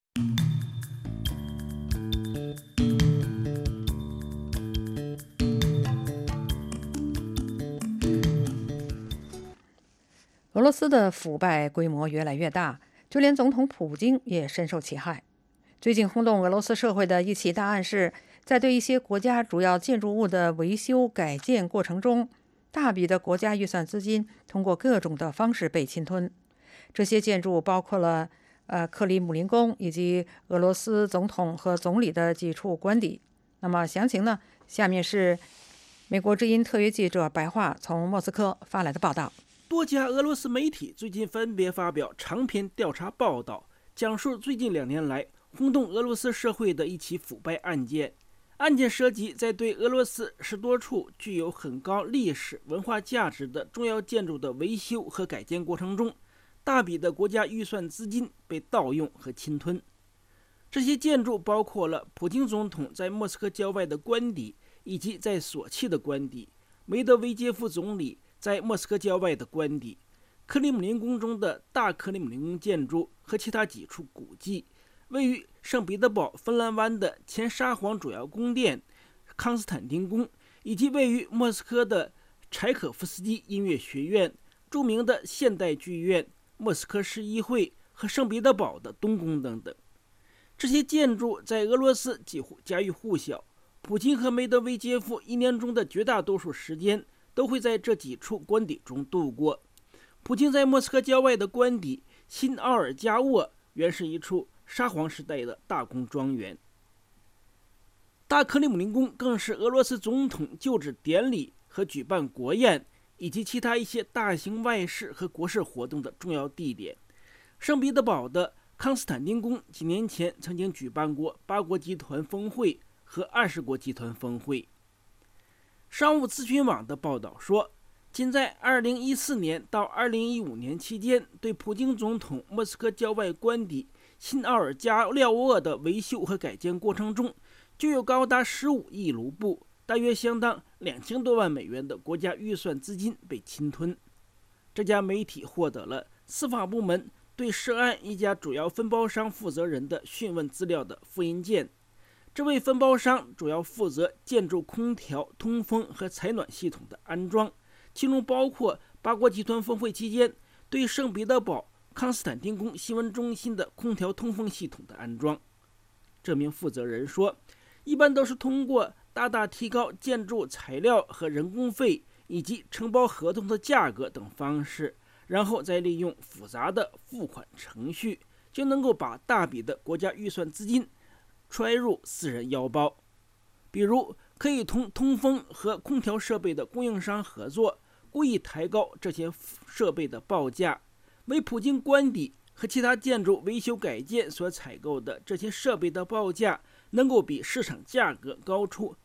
俄罗斯的腐败规模越来越大，就连总统普京也深受其害。最近轰动俄罗斯社会的一起大案是，在对一些国家主要建筑物的维修改建过程中，大笔的国家预算资金通过各种的方式被侵吞。这些建筑包括了克里姆林宫以及俄罗斯总统和总理的几处官邸。那么详情呢？下面是美国之音特约记者白桦从莫斯科发来的报道。 多家俄罗斯媒体最近分别发表长篇调查报道，讲述最近2年来轰动俄罗斯社会的一起腐败案件。案件涉及在对俄罗斯10多处具有很高历史文化价值的重要建筑的维修和改建过程中，大笔的国家预算资金被盗用和侵吞。这些建筑包括了普京总统在莫斯科郊外的官邸，以及在索契的官邸，梅德韦杰夫总理在莫斯科郊外的官邸，克里姆林宫中的大克里姆林宫建筑和其他几处古迹，位于圣彼得堡芬兰湾的前沙皇主要宫殿康斯坦丁宫，以及位于莫斯科的柴可夫斯基音乐学院、著名的现代剧院、莫斯科市议会和圣彼得堡的东宫等等。这些建筑在俄罗斯几乎家喻户晓，普京和梅德韦杰夫1年中的绝大多数时间都会在这几处官邸中度过。普京在莫斯科郊外的官邸新奥尔加沃原是一处沙皇时代的大公庄园。大克里姆林宫更是俄罗斯总统就职典礼和举办国宴以及其他一些大型外事和国事活动的重要地点。圣彼得堡的康斯坦丁宫几年前曾经举办过8国集团峰会和20国集团峰会。商务咨询网的报道说，仅在2014年到2015年期间，对普京总统莫斯科郊外官邸新奥尔加沃的维修和改建过程中，就有高达15亿卢布，大约相当2000多万美元的国家预算资金被侵吞。这家媒体获得了司法部门对涉案一家主要分包商负责人的讯问资料的复印件。这位分包商主要负责建筑空调、通风和采暖系统的安装，其中包括8国集团峰会期间对圣彼得堡康斯坦丁宫新闻中心的空调通风系统的安装。这名负责人说，一般都是通过大大提高建筑材料和人工费以及承包合同的价格等方式，然后再利用复杂的付款程序，就能够把大笔的国家预算资金揣入私人腰包。比如可以同通风和空调设备的供应商合作，故意抬高这些设备的报价，为普京官邸和其他建筑维修改建所采购的这些设备的报价能够比市场价格高出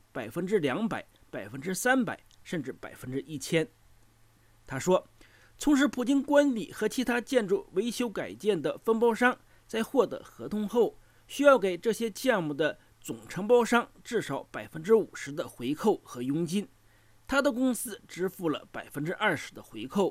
200%、300%，甚至1000%。他说，从事普京官邸和其他建筑维修改建的分包商在获得合同后，需要给这些项目的总承包商至少50%的回扣和佣金。他的公司支付了20%的回扣。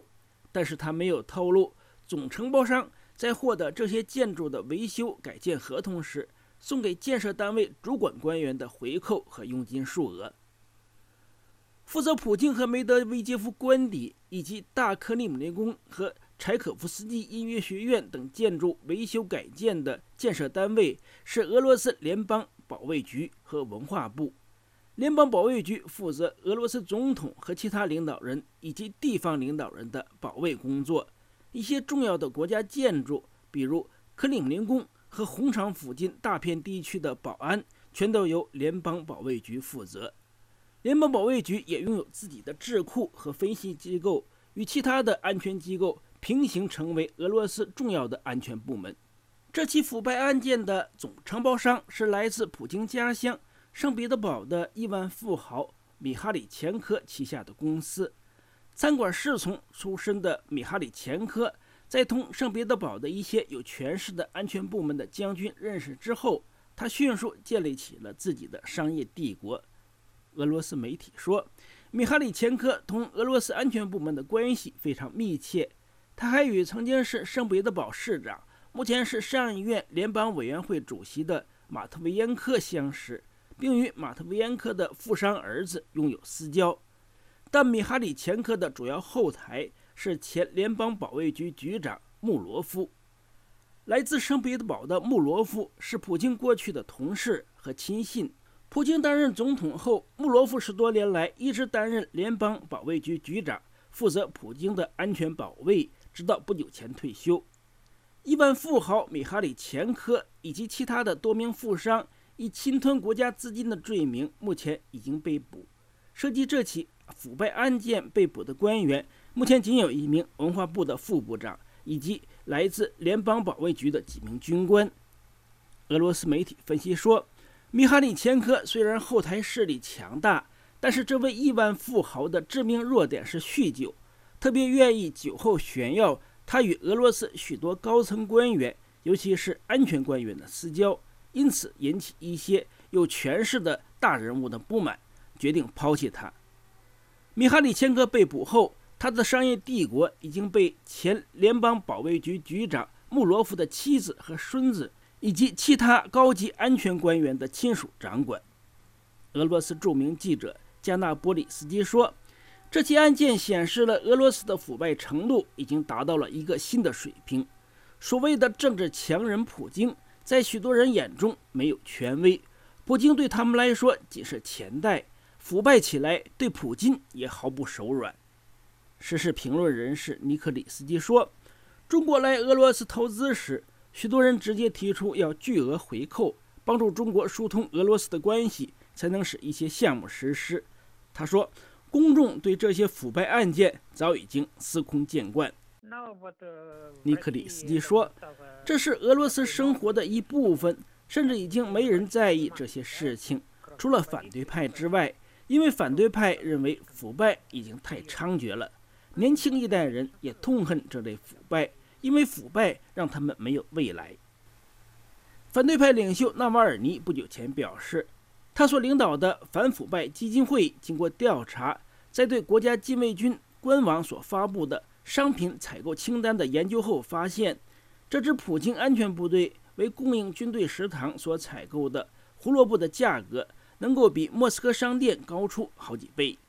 但是他没有透露总承包商在获得这些建筑的维修改建合同时送给建设单位主管官员的回扣和佣金数额。负责普京和梅德韦杰夫官邸以及大克里姆林宫和柴可夫斯基音乐学院等建筑维修改建的建设单位是俄罗斯联邦保卫局和文化部。联邦保卫局负责俄罗斯总统和其他领导人以及地方领导人的保卫工作。一些重要的国家建筑，比如克里姆林宫和红场附近大片地区的保安，全都由联邦保卫局负责。联邦保卫局也拥有自己的智库和分析机构，与其他的安全机构平行成为俄罗斯重要的安全部门。这起腐败案件的总承包商是来自普京家乡圣彼得堡的亿万富豪米哈里钱科旗下的公司。餐馆侍从出身的米哈里钱科在同圣彼得堡的一些有权势的安全部门的将军认识之后，他迅速建立起了自己的商业帝国。俄罗斯媒体说，米哈里钱科同俄罗斯安全部门的关系非常密切，他还与曾经是圣彼得堡市长，目前是上议院联邦委员会主席的马特维延科相识，并与马特维延科的富商儿子拥有私交。但米哈里钱科的主要后台是前联邦保卫局局长穆罗夫。来自圣彼得堡的穆罗夫是普京过去的同事和亲信。普京担任总统后，穆罗夫10多年来一直担任联邦保卫局局长，负责普京的安全保卫，直到不久前退休。亿万富豪米哈里钱科以及其他的多名富商以侵吞国家资金的罪名，目前已经被捕。涉及这起腐败案件被捕的官员，目前仅有一名文化部的副部长，以及来自联邦保卫局的几名军官。俄罗斯媒体分析说，米哈里钱科虽然后台势力强大，但是这位亿万富豪的致命弱点是酗酒，特别愿意酒后炫耀他与俄罗斯许多高层官员，尤其是安全官员的私交，因此引起一些有权势的大人物的不满，决定抛弃他。米哈里钱科被捕后，他的商业帝国已经被前联邦保卫局局长穆罗夫的妻子和孙子以及其他高级安全官员的亲属掌管。俄罗斯著名记者加纳波里斯基说，这起案件显示了俄罗斯的腐败程度已经达到了一个新的水平。所谓的政治强人普京，在许多人眼中没有权威，普京对他们来说仅是钱袋，腐败起来对普京也毫不手软。时事评论人士尼克里斯基说，中国来俄罗斯投资时，许多人直接提出要巨额回扣，帮助中国疏通俄罗斯的关系，才能使一些项目实施。他说，公众对这些腐败案件早已经司空见惯。尼克里斯基说，这是俄罗斯生活的一部分，甚至已经没人在意这些事情，除了反对派之外，因为反对派认为腐败已经太猖獗了。年轻一代人也痛恨这类腐败，因为腐败让他们没有未来。反对派领袖纳瓦尔尼不久前表示，他所领导的反腐败基金会经过调查，在对国家禁卫军官网所发布的商品采购清单的研究后发现，这支普京安全部队为供应军队食堂所采购的胡萝卜的价格能够比莫斯科商店高出好几倍。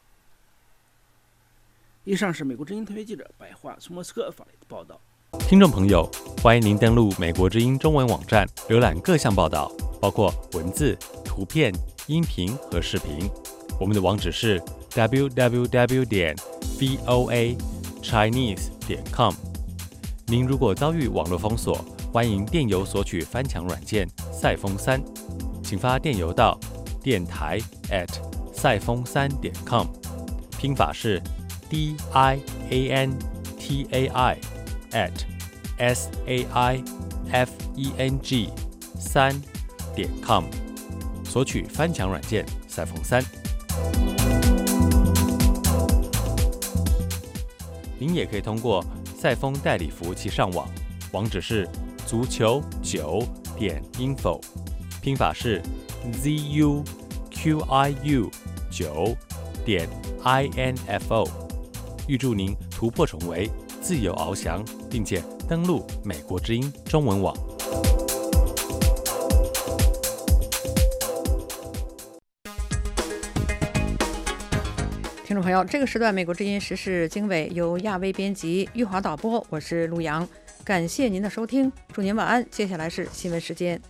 以上是美国之音特约记者白桦从莫斯科发来的报道。 听众朋友，欢迎您登录美国之音中文网站，浏览各项报道，包括文字、图片、音频和视频。我们的网址是 www.voachinese.com。您如果遭遇网络封锁，欢迎电邮索取翻墙软件赛风3，请发电邮到电台@赛风3.com，拼法是 DIANTAIFENG3.com， 索取翻墙软件赛风3。您也可以通过赛风代理服务器上网，网址是足球9.info， 拼法是 ZUQIU9.info。预祝您突破重围， 自由翱翔，并且登录美国之音中文网。 听众朋友，这个时段美国之音时事经纬由亚威编辑，玉华导播，我是陆阳，感谢您的收听，祝您晚安。接下来是新闻时间。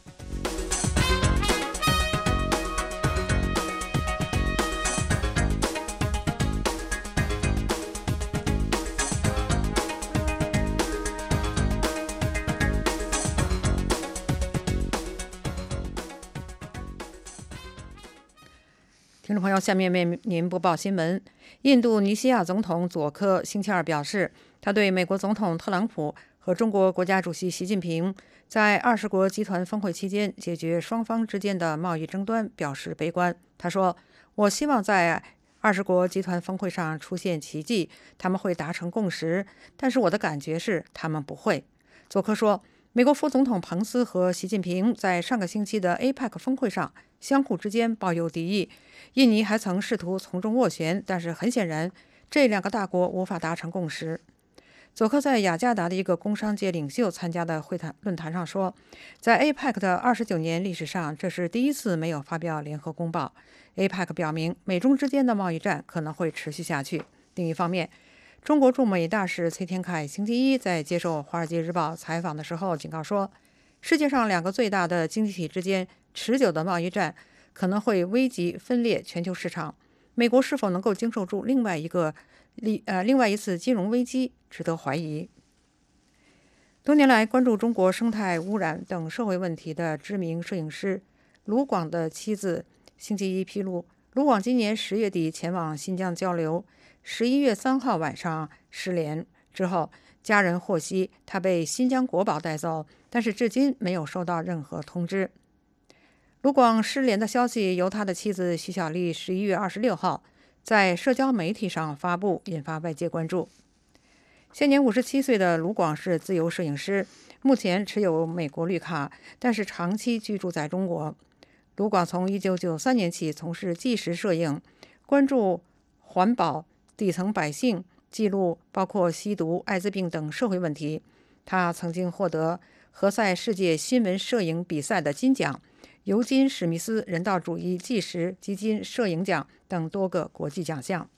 听众朋友，下面为您播报新闻。印度尼西亚总统佐科星期二表示，他对美国总统特朗普和中国国家主席习近平在20国集团峰会期间解决双方之间的贸易争端表示悲观。他说：“我希望在20国集团峰会上出现奇迹，他们会达成共识，但是我的感觉是他们不会。”佐科说，美国副总统彭斯和习近平在上个星期的 APEC 峰会上相互之间抱有敌意，印尼还曾试图从中斡旋，但是很显然，这两个大国无法达成共识。佐科在雅加达的一个工商界领袖参加的论坛上说，在 APEC 的29年历史上，这是第一次没有发表联合公报。APEC 表明，美中之间的贸易战可能会持续下去。另一方面，中国驻美大使崔天凯星期一在接受《华尔街日报》采访的时候警告说，世界上两个最大的经济体之间持久的贸易战可能会危及分裂全球市场。美国是否能够经受住另外一次金融危机，值得怀疑。多年来关注中国生态污染等社会问题的知名摄影师卢广的妻子星期一披露，卢广今年10月底前往新疆交流，11月3号晚上失联之后，家人获悉他被新疆国保带走，但是至今没有收到任何通知。卢广失联的消息由他的妻子徐小丽11月26号在社交媒体上发布，引发外界关注。现年57岁的卢广是自由摄影师，目前持有美国绿卡，但是长期居住在中国。卢广从1993年起从事纪实摄影，关注环保、底层百姓，记录包括吸毒、艾滋病等社会问题。他曾经获得何塞世界新闻摄影比赛的金奖、尤金·史密斯人道主义纪实基金摄影奖等多个国际奖项。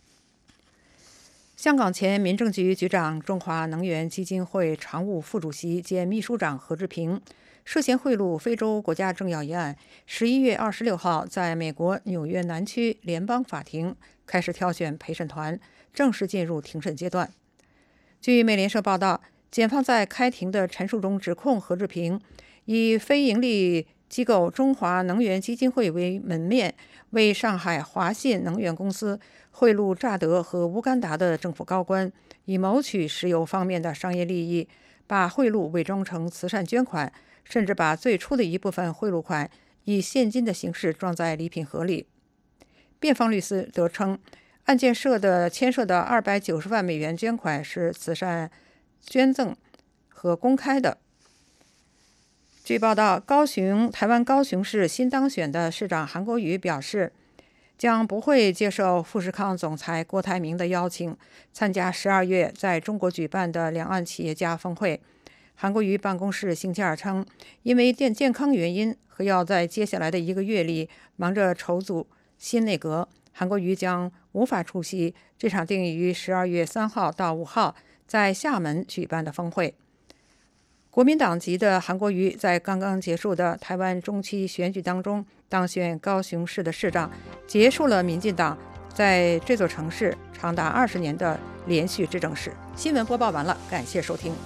香港前民政局局长、中华能源基金会常务副主席兼秘书长何志平涉嫌贿赂非洲国家政要一案，11月26号在美国纽约南区联邦法庭开始挑选陪审团，正式进入庭审阶段。据美联社报道，检方在开庭的陈述中指控何志平以非营利机构中华能源基金会为门面，为上海华信能源公司贿赂乍得和乌干达的政府高官，以谋取石油方面的商业利益，把贿赂伪装成慈善捐款，甚至把最初的一部分贿赂款以现金的形式装在礼品盒里。辩方律师则称，案件牵涉的290万美元捐款是慈善捐赠和公开的。据报道，台湾高雄市新当选的市长韩国瑜表示，将不会接受富士康总裁郭台铭的邀请，参加12月在中国举办的两岸企业家峰会。韩国瑜办公室星期二称，因为健康原因和要在接下来的1个月里忙着筹组新内阁，韩国瑜将无法出席这场定于12月3号到5号在厦门举办的峰会。国民党籍的韩国瑜在刚刚结束的台湾中期选举当中当选高雄市的市长，结束了民进党在这座城市长达20年的连续执政史。新闻播报完了，感谢收听。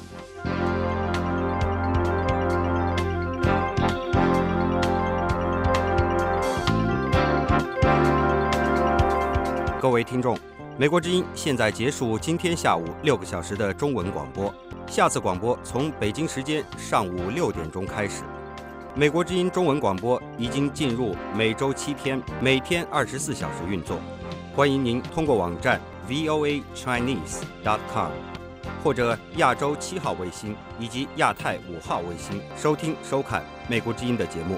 各位听众，美国之音现在结束今天下午6个小时的中文广播，下次广播从北京时间上午6点钟开始。美国之音中文广播已经进入每周7天，每天24小时运作。欢迎您通过网站 voachinese.com 或者亚洲7号卫星以及亚太5号卫星收听收看美国之音的节目。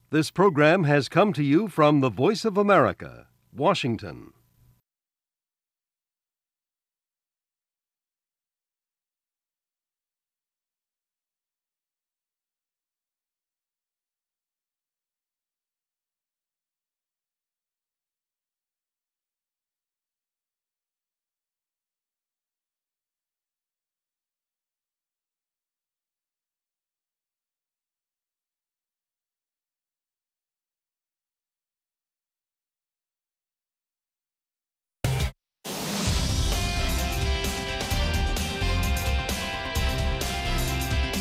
This program has come to you from the Voice of America, Washington.